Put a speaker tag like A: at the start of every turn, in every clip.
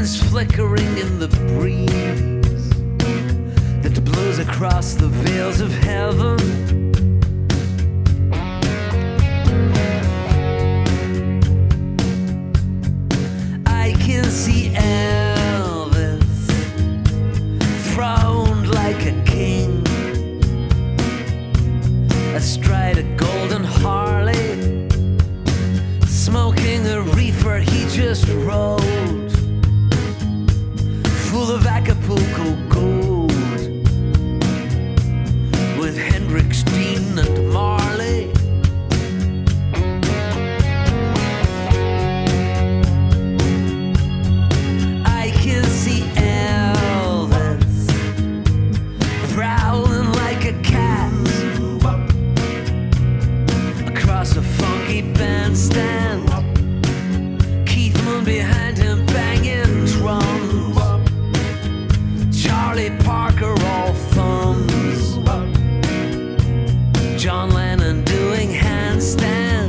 A: hands flickering in the breeze that blows across the veils of heaven. I can see Elvis throned like a king astride a golden Harley, smoking a reefer he just rolled, full of Acapulco gold, with Hendrix, Dean, and Marley. I can see Elvis prowling like a cat across a funky bandstand. Keith Moon behind him banging drums. Charlie Parker all thumbs. John Lennon doing handstands.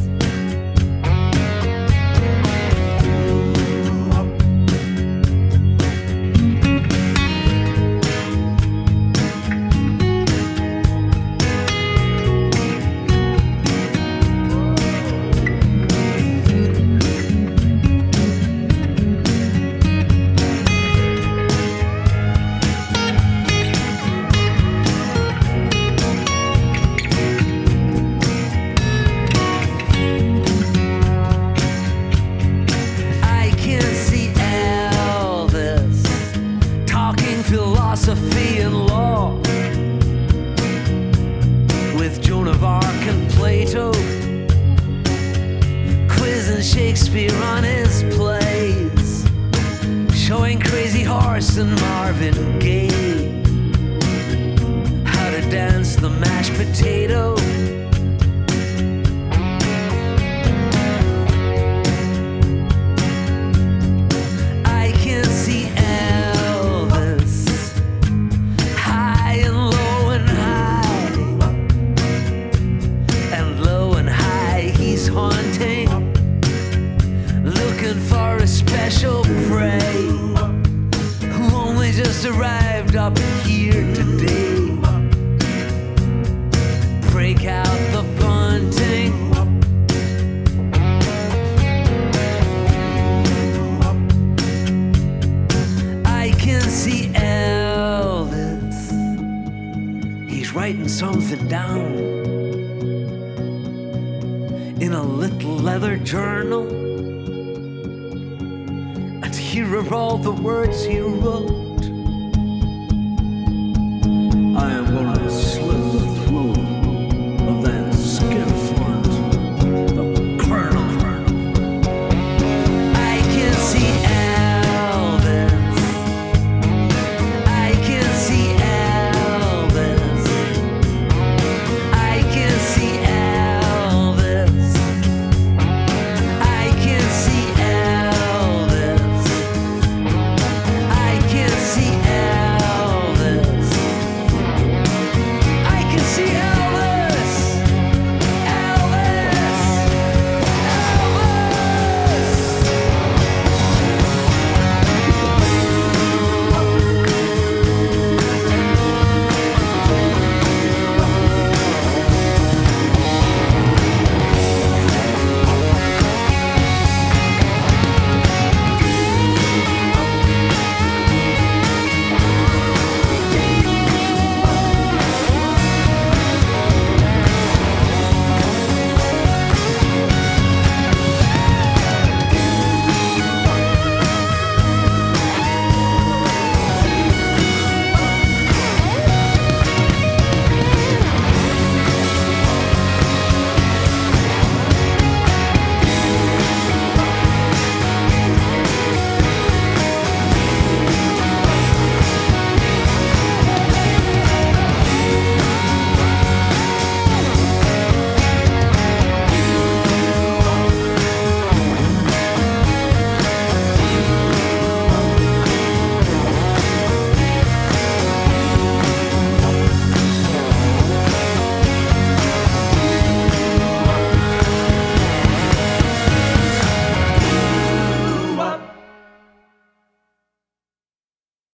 A: Philosophy and law with Joan of Arc and Plato, quizzing Shakespeare on his plays, showing Crazy Horse and Marvin Gaye how to dance the mashed potato. I can see for a special prey who only just arrived up here today. Break out the bunting. I can see Elvis. He's writing something down in a little leather journal. Here are all the words he wrote.